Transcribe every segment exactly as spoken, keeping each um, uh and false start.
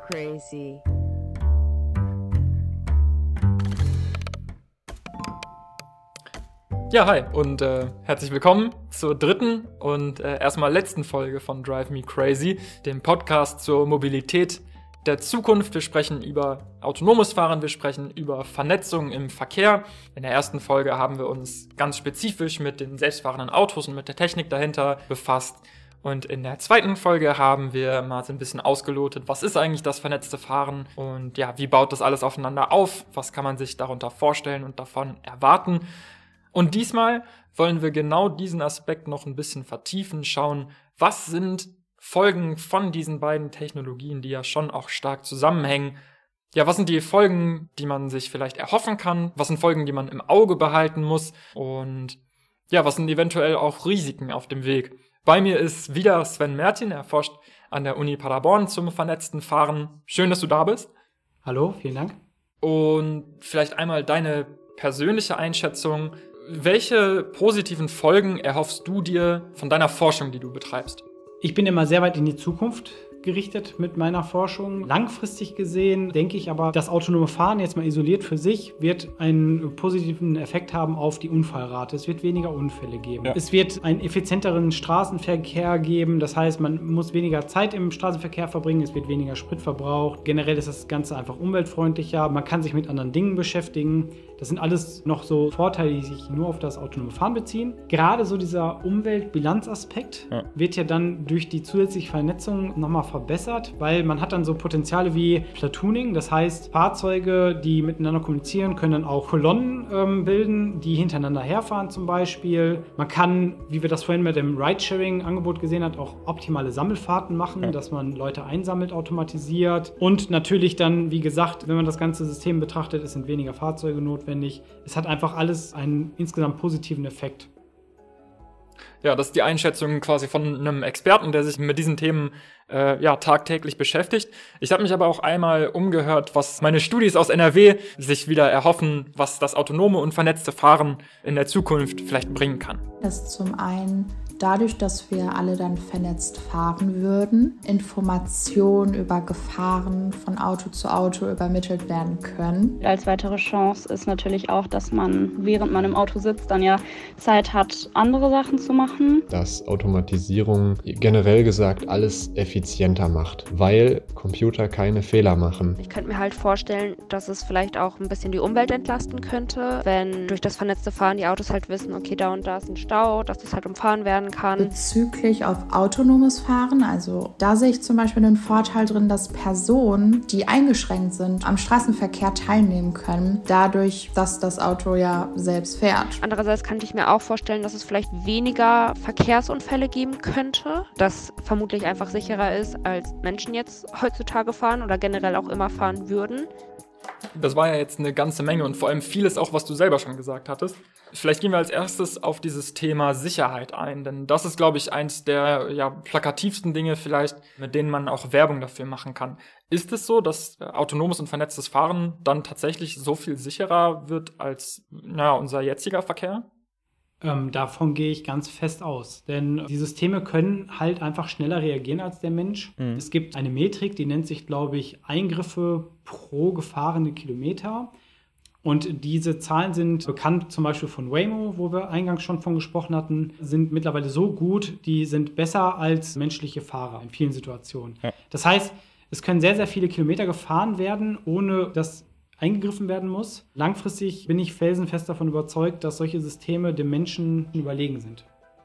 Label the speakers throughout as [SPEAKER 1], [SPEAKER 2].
[SPEAKER 1] crazy.
[SPEAKER 2] Ja, hi und äh, herzlich willkommen zur dritten und äh, erstmal letzten Folge von Drive Me Crazy, dem Podcast zur Mobilität der Zukunft. Wir sprechen über autonomes Fahren, wir sprechen über Vernetzung im Verkehr. In der ersten Folge haben wir uns ganz spezifisch mit den selbstfahrenden Autos und mit der Technik dahinter befasst. Und in der zweiten Folge haben wir mal so ein bisschen ausgelotet, was ist eigentlich das vernetzte Fahren und ja, wie baut das alles aufeinander auf, was kann man sich darunter vorstellen und davon erwarten. Und diesmal wollen wir genau diesen Aspekt noch ein bisschen vertiefen, schauen, was sind Folgen von diesen beiden Technologien, die ja schon auch stark zusammenhängen. Ja, was sind die Folgen, die man sich vielleicht erhoffen kann? Was sind Folgen, die man im Auge behalten muss? Und ja, was sind eventuell auch Risiken auf dem Weg? Bei mir ist wieder Sven Mertin, er forscht an der Uni Paderborn zum vernetzten Fahren. Schön, dass du da bist.
[SPEAKER 3] Hallo, vielen Dank.
[SPEAKER 2] Und vielleicht einmal deine persönliche Einschätzung. Welche positiven Folgen erhoffst du dir von deiner Forschung, die du betreibst?
[SPEAKER 3] Ich bin immer sehr weit in die Zukunft gerichtet mit meiner Forschung. Langfristig gesehen denke ich aber, das autonome Fahren jetzt mal isoliert für sich wird einen positiven Effekt haben auf die Unfallrate. Es wird weniger Unfälle geben. Ja. Es wird einen effizienteren Straßenverkehr geben. Das heißt, man muss weniger Zeit im Straßenverkehr verbringen. Es wird weniger Sprit verbraucht. Generell ist das Ganze einfach umweltfreundlicher. Man kann sich mit anderen Dingen beschäftigen. Das sind alles noch so Vorteile, die sich nur auf das autonome Fahren beziehen. Gerade so dieser Umweltbilanzaspekt ja. wird ja dann durch die zusätzliche Vernetzung nochmal verbessert, weil man hat dann so Potenziale wie Platooning, das heißt Fahrzeuge, die miteinander kommunizieren, können dann auch Kolonnen ähm, bilden, die hintereinander herfahren zum Beispiel. Man kann, wie wir das vorhin mit dem Ridesharing-Angebot gesehen haben, auch optimale Sammelfahrten machen, ja. dass man Leute einsammelt, automatisiert und natürlich dann, wie gesagt, wenn man das ganze System betrachtet, es sind weniger Fahrzeuge notwendig. Es hat einfach alles einen insgesamt positiven Effekt.
[SPEAKER 2] Ja, das ist die Einschätzung quasi von einem Experten, der sich mit diesen Themen äh, ja tagtäglich beschäftigt. Ich habe mich aber auch einmal umgehört, was meine Studis aus N R W sich wieder erhoffen, was das autonome und vernetzte Fahren in der Zukunft vielleicht bringen kann.
[SPEAKER 4] Das ist zum einen dadurch, dass wir alle dann vernetzt fahren würden, Informationen über Gefahren von Auto zu Auto übermittelt werden können.
[SPEAKER 5] Als weitere Chance ist natürlich auch, dass man, während man im Auto sitzt, dann ja Zeit hat, andere Sachen zu machen.
[SPEAKER 6] Dass Automatisierung generell gesagt alles effizienter macht, weil Computer keine Fehler machen.
[SPEAKER 7] Ich könnte mir halt vorstellen, dass es vielleicht auch ein bisschen die Umwelt entlasten könnte, wenn durch das vernetzte Fahren die Autos halt wissen, okay, da und da ist ein Stau, dass das halt umfahren werden kann.
[SPEAKER 4] Bezüglich auf autonomes Fahren, also da sehe ich zum Beispiel den Vorteil drin, dass Personen, die eingeschränkt sind, am Straßenverkehr teilnehmen können, dadurch, dass das Auto ja selbst fährt.
[SPEAKER 7] Andererseits könnte ich mir auch vorstellen, dass es vielleicht weniger Verkehrsunfälle geben könnte, das vermutlich einfach sicherer ist, als Menschen jetzt heutzutage fahren oder generell auch immer fahren würden.
[SPEAKER 2] Das war ja jetzt eine ganze Menge und vor allem vieles auch, was du selber schon gesagt hattest. Vielleicht gehen wir als erstes auf dieses Thema Sicherheit ein, denn das ist, glaube ich, eins der ja, plakativsten Dinge vielleicht, mit denen man auch Werbung dafür machen kann. Ist es so, dass autonomes und vernetztes Fahren dann tatsächlich so viel sicherer wird als naja, unser jetziger Verkehr?
[SPEAKER 3] Ähm, davon gehe ich ganz fest aus, denn die Systeme können halt einfach schneller reagieren als der Mensch. Mhm. Es gibt eine Metrik, die nennt sich, glaube ich, Eingriffe pro gefahrene Kilometer. Und diese Zahlen sind bekannt, zum Beispiel von Waymo, wo wir eingangs schon von gesprochen hatten, sind mittlerweile so gut, die sind besser als menschliche Fahrer in vielen Situationen. Ja. Das heißt, es können sehr, sehr viele Kilometer gefahren werden, ohne dass eingegriffen werden muss. Langfristig bin ich felsenfest davon überzeugt, dass solche Systeme dem Menschen überlegen sind.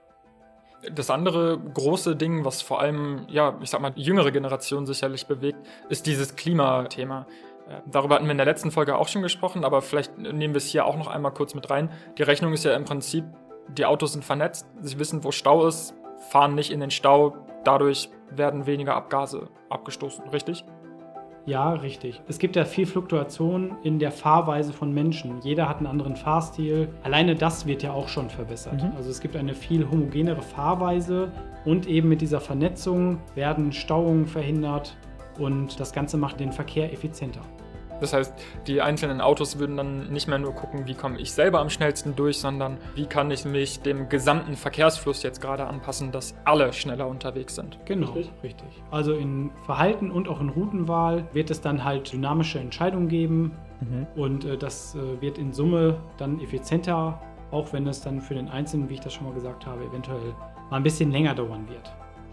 [SPEAKER 2] Das andere große Ding, was vor allem, ja, ich sag mal, die jüngere Generation sicherlich bewegt, ist dieses Klimathema. Darüber hatten wir in der letzten Folge auch schon gesprochen, aber vielleicht nehmen wir es hier auch noch einmal kurz mit rein. Die Rechnung ist ja im Prinzip, die Autos sind vernetzt, sie wissen, wo Stau ist, fahren nicht in den Stau, dadurch werden weniger Abgase abgestoßen, richtig?
[SPEAKER 3] Ja, richtig. Es gibt ja viel Fluktuation in der Fahrweise von Menschen. Jeder hat einen anderen Fahrstil. Alleine das wird ja auch schon verbessert. Mhm. Also es gibt eine viel homogenere Fahrweise und eben mit dieser Vernetzung werden Stauungen verhindert und das Ganze macht den Verkehr effizienter.
[SPEAKER 2] Das heißt, die einzelnen Autos würden dann nicht mehr nur gucken, wie komme ich selber am schnellsten durch, sondern wie kann ich mich dem gesamten Verkehrsfluss jetzt gerade anpassen, dass alle schneller unterwegs sind.
[SPEAKER 3] Genau, richtig? richtig. Also in Verhalten und auch in Routenwahl wird es dann halt dynamische Entscheidungen geben mhm. und äh, das äh, wird in Summe dann effizienter, auch wenn es dann für den Einzelnen, wie ich das schon mal gesagt habe, eventuell mal ein bisschen länger dauern wird.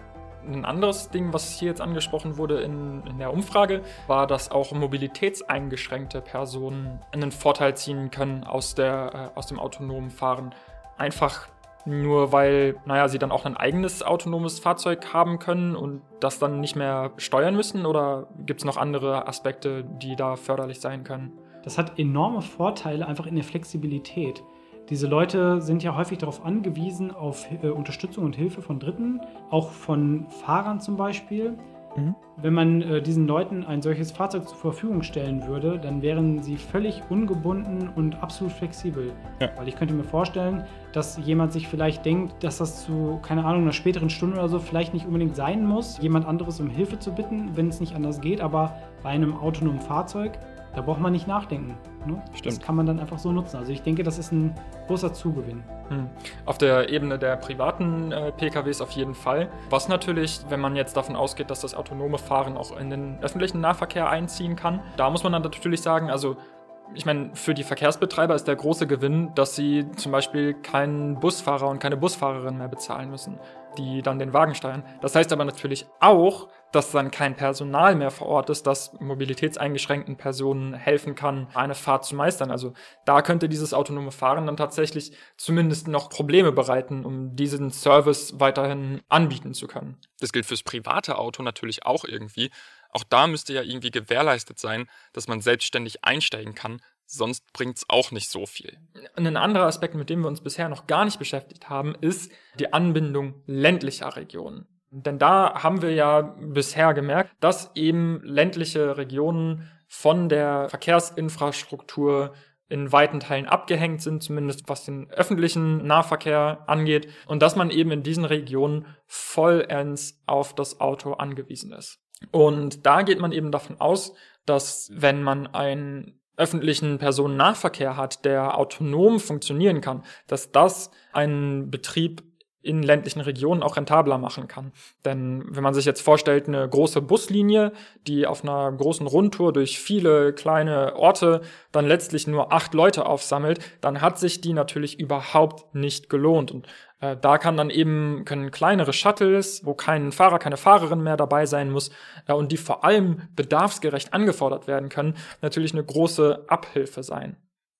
[SPEAKER 2] Ein anderes Ding, was hier jetzt angesprochen wurde in, in der Umfrage, war, dass auch mobilitätseingeschränkte Personen einen Vorteil ziehen können aus, der, äh, aus dem autonomen Fahren. Einfach nur, weil naja, sie dann auch ein eigenes autonomes Fahrzeug haben können und das dann nicht mehr steuern müssen? Oder gibt es noch andere Aspekte, die da förderlich sein können?
[SPEAKER 3] Das hat enorme Vorteile einfach in der Flexibilität. Diese Leute sind ja häufig darauf angewiesen, auf äh, Unterstützung und Hilfe von Dritten, auch von Fahrern zum Beispiel. Mhm. Wenn man äh, diesen Leuten ein solches Fahrzeug zur Verfügung stellen würde, dann wären sie völlig ungebunden und absolut flexibel. Ja. Weil ich könnte mir vorstellen, dass jemand sich vielleicht denkt, dass das zu, keine Ahnung, einer späteren Stunde oder so vielleicht nicht unbedingt sein muss, jemand anderes um Hilfe zu bitten, wenn es nicht anders geht. Aber bei einem autonomen Fahrzeug, da braucht man nicht nachdenken. Ne? Das kann man dann einfach so nutzen. Also ich denke, das ist ein großer Zugewinn.
[SPEAKER 2] Hm. Auf der Ebene der privaten äh, P K Ws auf jeden Fall. Was natürlich, wenn man jetzt davon ausgeht, dass das autonome Fahren auch in den öffentlichen Nahverkehr einziehen kann, da muss man dann natürlich sagen, also ich meine, für die Verkehrsbetreiber ist der große Gewinn, dass sie zum Beispiel keinen Busfahrer und keine Busfahrerin mehr bezahlen müssen, die dann den Wagen steuern. Das heißt aber natürlich auch, dass dann kein Personal mehr vor Ort ist, das mobilitätseingeschränkten Personen helfen kann, eine Fahrt zu meistern. Also da könnte dieses autonome Fahren dann tatsächlich zumindest noch Probleme bereiten, um diesen Service weiterhin anbieten zu können.
[SPEAKER 1] Das gilt fürs private Auto natürlich auch irgendwie. Auch da müsste ja irgendwie gewährleistet sein, dass man selbstständig einsteigen kann. Sonst bringt's auch nicht so viel.
[SPEAKER 2] Ein anderer Aspekt, mit dem wir uns bisher noch gar nicht beschäftigt haben, ist die Anbindung ländlicher Regionen. Denn da haben wir ja bisher gemerkt, dass eben ländliche Regionen von der Verkehrsinfrastruktur in weiten Teilen abgehängt sind, zumindest was den öffentlichen Nahverkehr angeht, und dass man eben in diesen Regionen vollends auf das Auto angewiesen ist. Und da geht man eben davon aus, dass wenn man einen öffentlichen Personennahverkehr hat, der autonom funktionieren kann, dass das einen Betrieb in ländlichen Regionen auch rentabler machen kann. Denn wenn man sich jetzt vorstellt, eine große Buslinie, die auf einer großen Rundtour durch viele kleine Orte dann letztlich nur acht Leute aufsammelt, dann hat sich die natürlich überhaupt nicht gelohnt. Und äh, da kann dann eben, können kleinere Shuttles, wo kein Fahrer, keine Fahrerin mehr dabei sein muss äh, und die vor allem bedarfsgerecht angefordert werden können, natürlich eine große Abhilfe sein.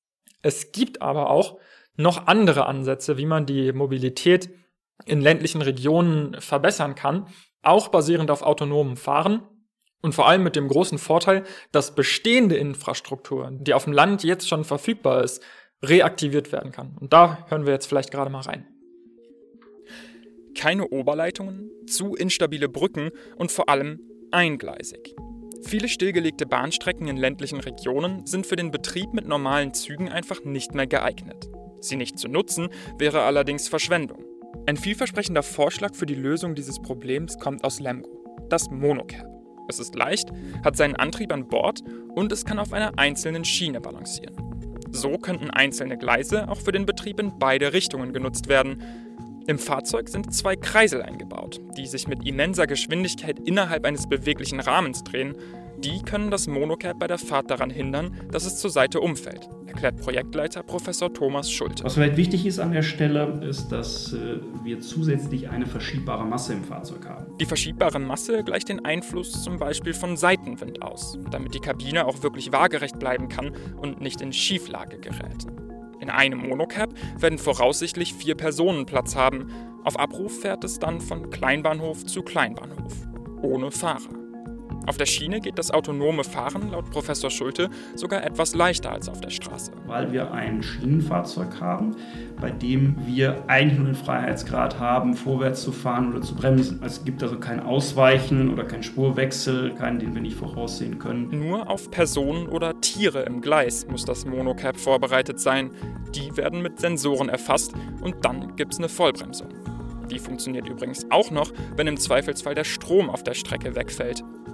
[SPEAKER 2] Es gibt aber auch noch andere Ansätze, wie man die Mobilität in ländlichen Regionen verbessern kann, auch basierend auf autonomem Fahren und vor allem mit dem großen Vorteil, dass bestehende Infrastruktur, die auf dem Land jetzt schon verfügbar ist, reaktiviert werden kann. Und da hören wir jetzt vielleicht gerade mal rein.
[SPEAKER 1] Keine Oberleitungen, zu instabile Brücken und vor allem eingleisig. Viele stillgelegte Bahnstrecken in ländlichen Regionen sind für den Betrieb mit normalen Zügen einfach nicht mehr geeignet. Sie nicht zu nutzen, wäre allerdings Verschwendung. Ein vielversprechender Vorschlag für die Lösung dieses Problems kommt aus Lemgo, das Monocab. Es ist leicht, hat seinen Antrieb an Bord und es kann auf einer einzelnen Schiene balancieren. So könnten einzelne Gleise auch für den Betrieb in beide Richtungen genutzt werden. Im Fahrzeug sind zwei Kreisel eingebaut, die sich mit immenser Geschwindigkeit innerhalb eines beweglichen Rahmens drehen. Die können das Monocab bei der Fahrt daran hindern, dass es zur Seite umfällt, erklärt Projektleiter Professor Thomas Schulte.
[SPEAKER 8] Was vielleicht wichtig ist an der Stelle, ist, dass äh, wir zusätzlich eine verschiebbare Masse im Fahrzeug haben.
[SPEAKER 1] Die verschiebbare Masse gleicht den Einfluss zum Beispiel von Seitenwind aus, damit die Kabine auch wirklich waagerecht bleiben kann und nicht in Schieflage gerät. In einem Monocab werden voraussichtlich vier Personen Platz haben. Auf Abruf fährt es dann von Kleinbahnhof zu Kleinbahnhof, ohne Fahrer. Auf der Schiene geht das autonome Fahren laut Professor Schulte sogar etwas leichter als auf der Straße.
[SPEAKER 8] Weil wir ein Schienenfahrzeug haben, bei dem wir eigentlich nur den Freiheitsgrad haben, vorwärts zu fahren oder zu bremsen. Es gibt also kein Ausweichen oder keinen Spurwechsel, keinen, den wir nicht voraussehen können.
[SPEAKER 1] Nur auf Personen oder Tiere im Gleis muss das Monocab vorbereitet sein. Die werden mit Sensoren erfasst und dann gibt's eine Vollbremsung. Die funktioniert übrigens auch noch, wenn im Zweifelsfall der Strom auf der Strecke wegfällt.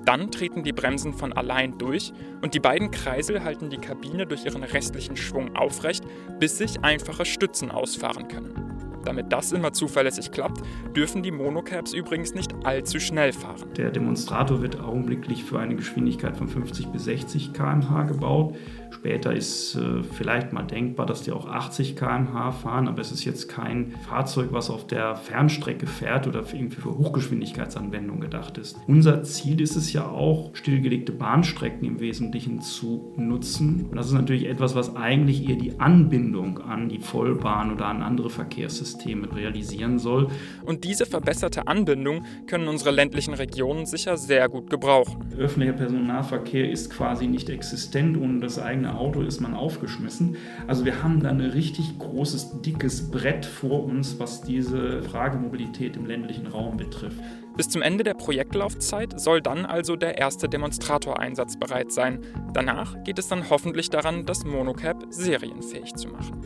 [SPEAKER 1] Dann treten die Bremsen von allein durch und die beiden Kreisel halten die Kabine durch ihren restlichen Schwung aufrecht, bis sich einfache Stützen ausfahren können. Damit das immer zuverlässig klappt, dürfen die Monocabs übrigens nicht allzu schnell fahren.
[SPEAKER 8] Der Demonstrator wird augenblicklich für eine Geschwindigkeit von fünfzig bis sechzig Kilometer pro Stunde gebaut. Später ist äh, vielleicht mal denkbar, dass die auch achtzig Kilometer pro Stunde fahren, aber es ist jetzt kein Fahrzeug, was auf der Fernstrecke fährt oder für, irgendwie für Hochgeschwindigkeitsanwendungen gedacht ist. Unser Ziel ist es ja auch, stillgelegte Bahnstrecken im Wesentlichen zu nutzen. Und das ist natürlich etwas, was eigentlich eher die Anbindung an die Vollbahn oder an andere Verkehrssysteme realisieren soll.
[SPEAKER 1] Und diese verbesserte Anbindung können unsere ländlichen Regionen sicher sehr gut gebrauchen.
[SPEAKER 8] Öffentlicher Personennahverkehr ist quasi nicht existent, ohne das eigene Auto ist man aufgeschmissen. Also wir haben da ein richtig großes, dickes Brett vor uns, was diese Frage Mobilität im ländlichen Raum betrifft.
[SPEAKER 1] Bis zum Ende der Projektlaufzeit soll dann also der erste Demonstrator einsatzbereit sein. Danach geht es dann hoffentlich daran, das Monocab serienfähig zu machen.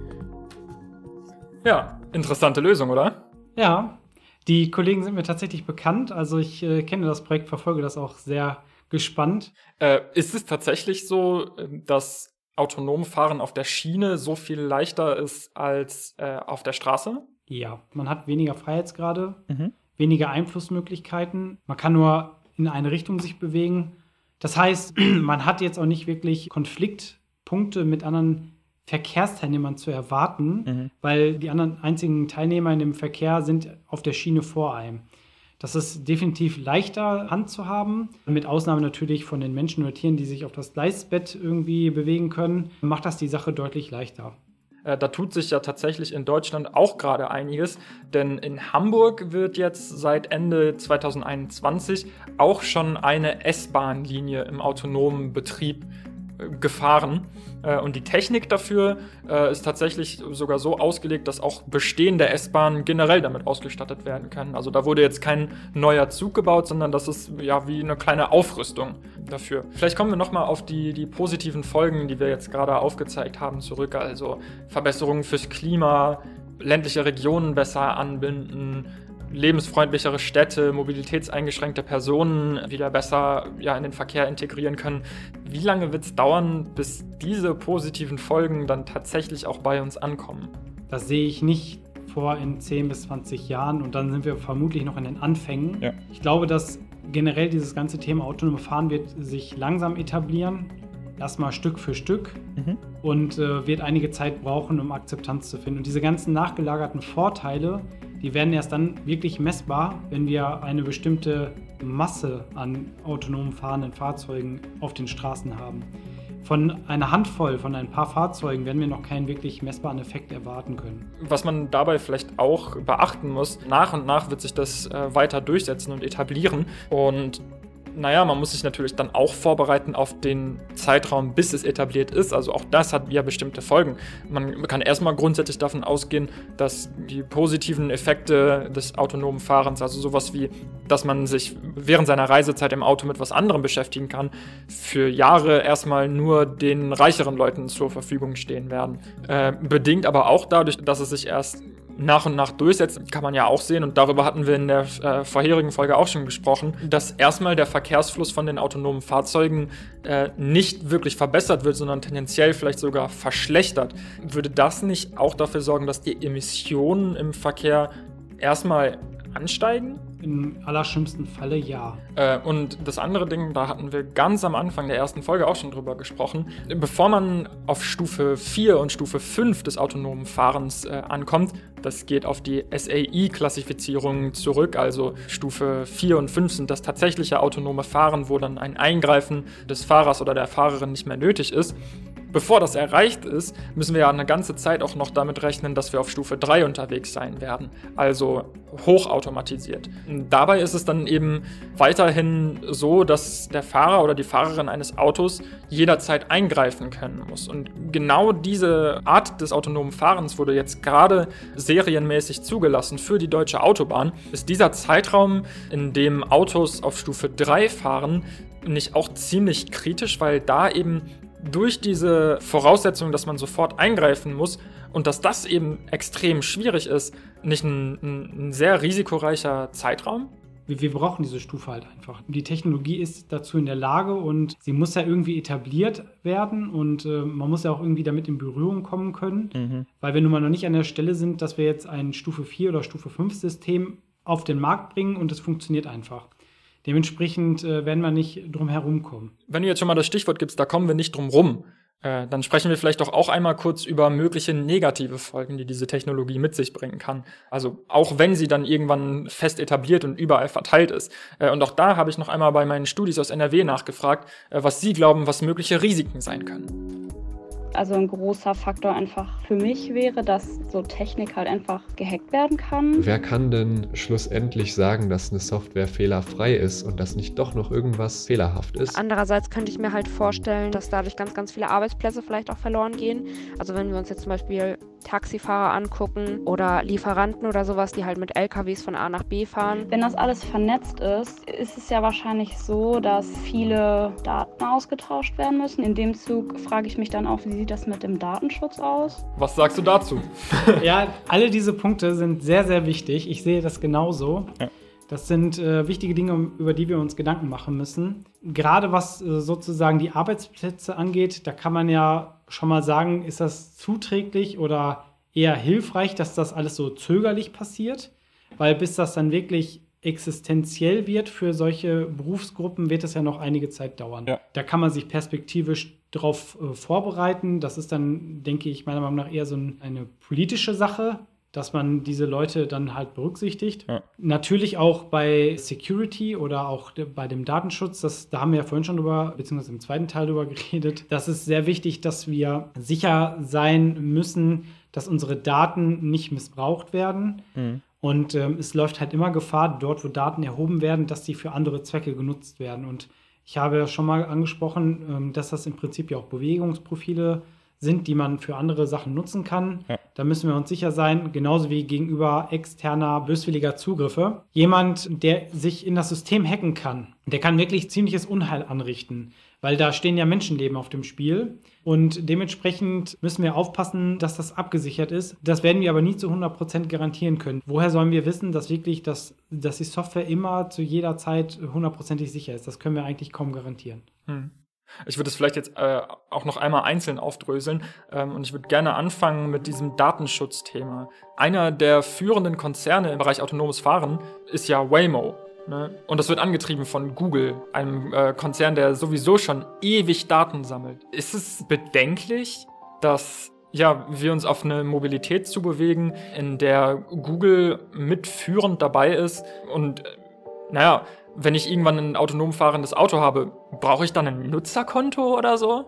[SPEAKER 2] Ja, interessante Lösung, oder?
[SPEAKER 3] Ja, die Kollegen sind mir tatsächlich bekannt. Also ich äh, kenne das Projekt, verfolge das auch sehr gespannt.
[SPEAKER 2] Äh, ist es tatsächlich so, dass autonom Fahren auf der Schiene so viel leichter ist als äh, auf der Straße?
[SPEAKER 3] Ja, man hat weniger Freiheitsgrade,
[SPEAKER 2] Mhm.
[SPEAKER 3] weniger Einflussmöglichkeiten. Man kann nur in eine Richtung sich bewegen. Das heißt, man hat jetzt auch nicht wirklich Konfliktpunkte mit anderen Verkehrsteilnehmern zu erwarten,
[SPEAKER 2] Mhm.
[SPEAKER 3] weil die anderen einzigen Teilnehmer in dem Verkehr sind auf der Schiene vor einem. Das ist definitiv leichter handzuhaben, mit Ausnahme natürlich von den Menschen oder Tieren, die sich auf das Gleisbett irgendwie bewegen können, macht das die Sache deutlich leichter.
[SPEAKER 2] Äh, da tut sich ja tatsächlich in Deutschland auch gerade einiges, denn in Hamburg wird jetzt seit Ende zwanzig einundzwanzig auch schon eine S-Bahn-Linie im autonomen Betrieb äh, gefahren. Äh, und die Technik dafür äh, ist tatsächlich sogar so ausgelegt, dass auch bestehende S-Bahnen generell damit ausgestattet werden können. Also da wurde jetzt kein neuer Zug gebaut, sondern das ist ja wie eine kleine Aufrüstung dafür. Vielleicht kommen wir nochmal auf die, die positiven Folgen, die wir jetzt gerade aufgezeigt haben, zurück. Also Verbesserungen fürs Klima, ländliche Regionen besser anbinden, lebensfreundlichere Städte, mobilitätseingeschränkte Personen wieder besser ja, in den Verkehr integrieren können. Wie lange wird es dauern, bis diese positiven Folgen dann tatsächlich auch bei uns ankommen?
[SPEAKER 3] Das sehe ich nicht vor in zehn bis zwanzig Jahren und dann sind wir vermutlich noch in den Anfängen.
[SPEAKER 2] Ja.
[SPEAKER 3] Ich glaube, dass generell dieses ganze Thema autonome Fahren wird sich langsam etablieren, erstmal Stück für Stück
[SPEAKER 2] Mhm.
[SPEAKER 3] und äh, wird einige Zeit brauchen, um Akzeptanz zu finden. Und diese ganzen nachgelagerten Vorteile, die werden erst dann wirklich messbar, wenn wir eine bestimmte Masse an autonom fahrenden Fahrzeugen auf den Straßen haben. Von einer Handvoll, von ein paar Fahrzeugen werden wir noch keinen wirklich messbaren Effekt erwarten können.
[SPEAKER 2] Was man dabei vielleicht auch beachten muss, nach und nach wird sich das äh, weiter durchsetzen und etablieren. Und naja, man muss sich natürlich dann auch vorbereiten auf den Zeitraum, bis es etabliert ist. Also auch das hat ja bestimmte Folgen. Man kann erstmal grundsätzlich davon ausgehen, dass die positiven Effekte des autonomen Fahrens, also sowas wie, dass man sich während seiner Reisezeit im Auto mit was anderem beschäftigen kann, für Jahre erstmal nur den reicheren Leuten zur Verfügung stehen werden. Äh, bedingt aber auch dadurch, dass es sich erst nach und nach durchsetzt, kann man ja auch sehen, und darüber hatten wir in der äh, vorherigen Folge auch schon gesprochen, dass erstmal der Verkehrsfluss von den autonomen Fahrzeugen äh, nicht wirklich verbessert wird, sondern tendenziell vielleicht sogar verschlechtert. Würde das nicht auch dafür sorgen, dass die Emissionen im Verkehr erstmal ansteigen?
[SPEAKER 3] Im allerschlimmsten Falle ja.
[SPEAKER 2] Äh, und das andere Ding, da hatten wir ganz am Anfang der ersten Folge auch schon drüber gesprochen. Bevor man auf Stufe vier und Stufe fünf des autonomen Fahrens äh, ankommt, das geht auf die S A I-Klassifizierung zurück, also Stufe vier und fünf sind das tatsächliche autonome Fahren, wo dann ein Eingreifen des Fahrers oder der Fahrerin nicht mehr nötig ist. Bevor das erreicht ist, müssen wir ja eine ganze Zeit auch noch damit rechnen, dass wir auf Stufe drei unterwegs sein werden, also hochautomatisiert. Und dabei ist es dann eben weiterhin so, dass der Fahrer oder die Fahrerin eines Autos jederzeit eingreifen können muss. Und genau diese Art des autonomen Fahrens wurde jetzt gerade serienmäßig zugelassen für die deutsche Autobahn. Ist dieser Zeitraum, in dem Autos auf Stufe drei fahren, nicht auch ziemlich kritisch, weil da eben durch diese Voraussetzung, dass man sofort eingreifen muss und dass das eben extrem schwierig ist, nicht ein, ein, ein sehr risikoreicher Zeitraum?
[SPEAKER 3] Wir, wir brauchen diese Stufe halt einfach. Die Technologie ist dazu in der Lage und sie muss ja irgendwie etabliert werden und äh, man muss ja auch irgendwie damit in Berührung kommen können, mhm. weil wir nun mal noch nicht an der Stelle sind, dass wir jetzt ein Stufe vier oder Stufe fünf System auf den Markt bringen und es funktioniert einfach. Dementsprechend äh, werden wir nicht drum herum kommen.
[SPEAKER 2] Wenn du jetzt schon mal das Stichwort gibst, da kommen wir nicht drum rum. Äh, dann sprechen wir vielleicht doch auch einmal kurz über mögliche negative Folgen, die diese Technologie mit sich bringen kann. Also auch wenn sie dann irgendwann fest etabliert und überall verteilt ist. Äh, und auch da habe ich noch einmal bei meinen Studis aus N R W nachgefragt, äh, was sie glauben, was mögliche Risiken sein können.
[SPEAKER 5] Also ein großer Faktor einfach für mich wäre, dass so Technik halt einfach gehackt werden kann.
[SPEAKER 6] Wer kann denn schlussendlich sagen, dass eine Software fehlerfrei ist und dass nicht doch noch irgendwas fehlerhaft ist?
[SPEAKER 7] Andererseits könnte ich mir halt vorstellen, dass dadurch ganz, ganz viele Arbeitsplätze vielleicht auch verloren gehen. Also wenn wir uns jetzt zum Beispiel Taxifahrer angucken oder Lieferanten oder sowas, die halt mit L K Ws von A nach B fahren.
[SPEAKER 5] Wenn das alles vernetzt ist, ist es ja wahrscheinlich so, dass viele Daten ausgetauscht werden müssen. In dem Zug frage ich mich dann auch, wie sieht das mit dem Datenschutz aus?
[SPEAKER 2] Was sagst du dazu?
[SPEAKER 3] Ja, alle diese Punkte sind sehr, sehr wichtig. Ich sehe das genauso. Ja. Das sind äh, wichtige Dinge, über die wir uns Gedanken machen müssen. Gerade was äh, sozusagen die Arbeitsplätze angeht, da kann man ja schon mal sagen, ist das zuträglich oder eher hilfreich, dass das alles so zögerlich passiert? Weil bis das dann wirklich existenziell wird für solche Berufsgruppen, wird es ja noch einige Zeit dauern. Ja. Da kann man sich perspektivisch darauf äh, vorbereiten. Das ist dann, denke ich, meiner Meinung nach eher so ein, eine politische Sache, dass man diese Leute dann halt berücksichtigt. Ja. Natürlich auch bei Security oder auch bei dem Datenschutz, das, da haben wir ja vorhin schon drüber, beziehungsweise im zweiten Teil drüber geredet. Das ist sehr wichtig, dass wir sicher sein müssen, dass unsere Daten nicht missbraucht werden. Mhm. Und ähm, es läuft halt immer Gefahr, dort, wo Daten erhoben werden, dass sie für andere Zwecke genutzt werden. Und ich habe ja schon mal angesprochen, ähm, dass das im Prinzip ja auch Bewegungsprofile sind, die man für andere Sachen nutzen kann. Ja. Da müssen wir uns sicher sein, genauso wie gegenüber externer, böswilliger Zugriffe. Jemand, der sich in das System hacken kann, der kann wirklich ziemliches Unheil anrichten, weil da stehen ja Menschenleben auf dem Spiel. Und dementsprechend müssen wir aufpassen, dass das abgesichert ist. Das werden wir aber nie zu hundert Prozent garantieren können. Woher sollen wir wissen, dass wirklich das, dass die Software immer zu jeder Zeit hundertprozentig sicher ist? Das können wir eigentlich kaum garantieren.
[SPEAKER 2] Hm. Ich würde es vielleicht jetzt äh, auch noch einmal einzeln aufdröseln ähm, und ich würde gerne anfangen mit diesem Datenschutzthema. Einer der führenden Konzerne im Bereich autonomes Fahren ist ja Waymo. Ne? Und das wird angetrieben von Google, einem äh, Konzern, der sowieso schon ewig Daten sammelt. Ist es bedenklich, dass ja, wir uns auf eine Mobilität zubewegen, in der Google mitführend dabei ist und äh, naja, wenn ich irgendwann ein autonom fahrendes Auto habe, brauche ich dann ein Nutzerkonto oder so?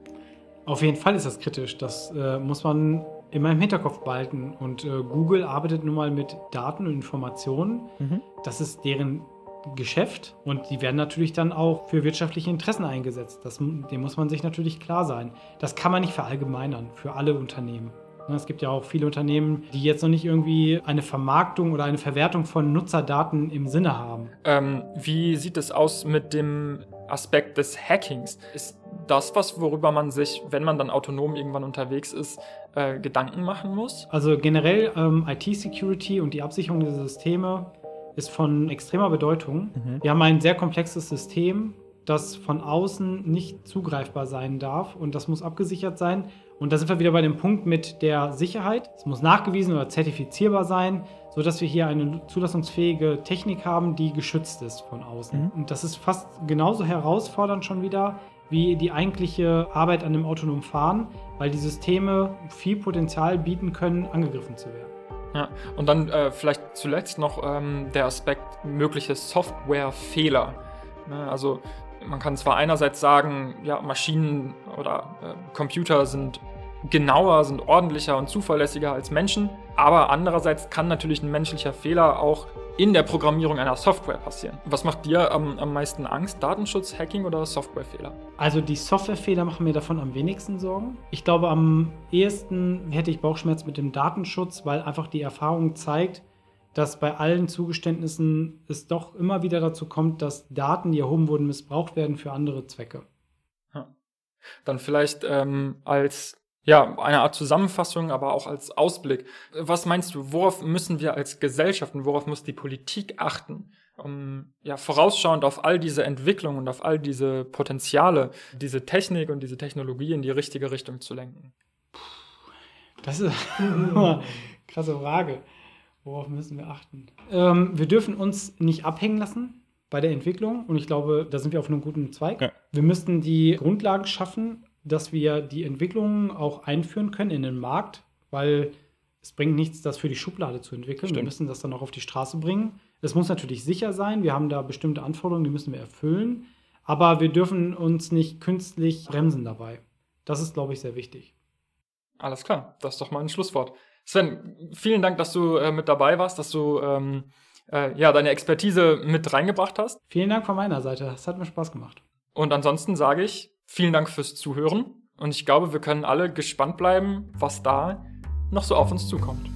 [SPEAKER 3] Auf jeden Fall ist das kritisch. Das äh, muss man immer im Hinterkopf behalten. Und äh, Google arbeitet nun mal mit Daten und Informationen. Mhm. Das ist deren Geschäft. Und die werden natürlich dann auch für wirtschaftliche Interessen eingesetzt. Das, dem muss man sich natürlich klar sein. Das kann man nicht verallgemeinern für alle Unternehmen. Es gibt ja auch viele Unternehmen, die jetzt noch nicht irgendwie eine Vermarktung oder eine Verwertung von Nutzerdaten im Sinne haben.
[SPEAKER 2] Ähm, wie sieht es aus mit dem Aspekt des Hackings? Ist das was, worüber man sich, wenn man dann autonom irgendwann unterwegs ist, äh, Gedanken machen muss?
[SPEAKER 3] Also generell ähm, I T-Security und die Absicherung dieser Systeme ist von extremer Bedeutung. Mhm. Wir haben ein sehr komplexes System, das von außen nicht zugreifbar sein darf und das muss abgesichert sein. Und da sind wir wieder bei dem Punkt mit der Sicherheit. Es muss nachgewiesen oder zertifizierbar sein, sodass wir hier eine zulassungsfähige Technik haben, die geschützt ist von außen. Mhm. Und das ist fast genauso herausfordernd schon wieder wie die eigentliche Arbeit an dem autonomen Fahren, weil die Systeme viel Potenzial bieten können, angegriffen zu werden.
[SPEAKER 2] Ja, und dann äh, vielleicht zuletzt noch ähm, der Aspekt mögliche Softwarefehler. Ne, also man kann zwar einerseits sagen, ja, Maschinen oder äh, Computer sind genauer, sind ordentlicher und zuverlässiger als Menschen, aber andererseits kann natürlich ein menschlicher Fehler auch in der Programmierung einer Software passieren. Was macht dir am, am meisten Angst? Datenschutz, Hacking oder Softwarefehler?
[SPEAKER 3] Also die Softwarefehler machen mir davon am wenigsten Sorgen. Ich glaube, am ehesten hätte ich Bauchschmerz mit dem Datenschutz, weil einfach die Erfahrung zeigt, dass bei allen Zugeständnissen es doch immer wieder dazu kommt, dass Daten, die erhoben wurden, missbraucht werden für andere Zwecke.
[SPEAKER 2] Ja. Dann vielleicht ähm, als ja, eine Art Zusammenfassung, aber auch als Ausblick. Was meinst du, worauf müssen wir als Gesellschaft und worauf muss die Politik achten, um ja vorausschauend auf all diese Entwicklungen und auf all diese Potenziale, diese Technik und diese Technologie in die richtige Richtung zu lenken?
[SPEAKER 3] Das ist eine krasse Frage. Worauf müssen wir achten? Ähm, wir dürfen uns nicht abhängen lassen bei der Entwicklung. Und ich glaube, da sind wir auf einem guten Zweig. Ja. Wir müssten die Grundlagen schaffen, dass wir die Entwicklungen auch einführen können in den Markt, weil es bringt nichts, das für die Schublade zu entwickeln. Stimmt. Wir müssen das dann auch auf die Straße bringen. Es muss natürlich sicher sein. Wir haben da bestimmte Anforderungen, die müssen wir erfüllen. Aber wir dürfen uns nicht künstlich bremsen dabei. Das ist, glaube ich, sehr wichtig.
[SPEAKER 2] Alles klar, das ist doch mal ein Schlusswort. Sven, vielen Dank, dass du äh, mit dabei warst, dass du ähm, äh, ja, deine Expertise mit reingebracht hast.
[SPEAKER 3] Vielen Dank von meiner Seite. Es hat mir Spaß gemacht.
[SPEAKER 2] Und ansonsten sage ich vielen Dank fürs Zuhören. Und ich glaube, wir können alle gespannt bleiben, was da noch so auf uns zukommt.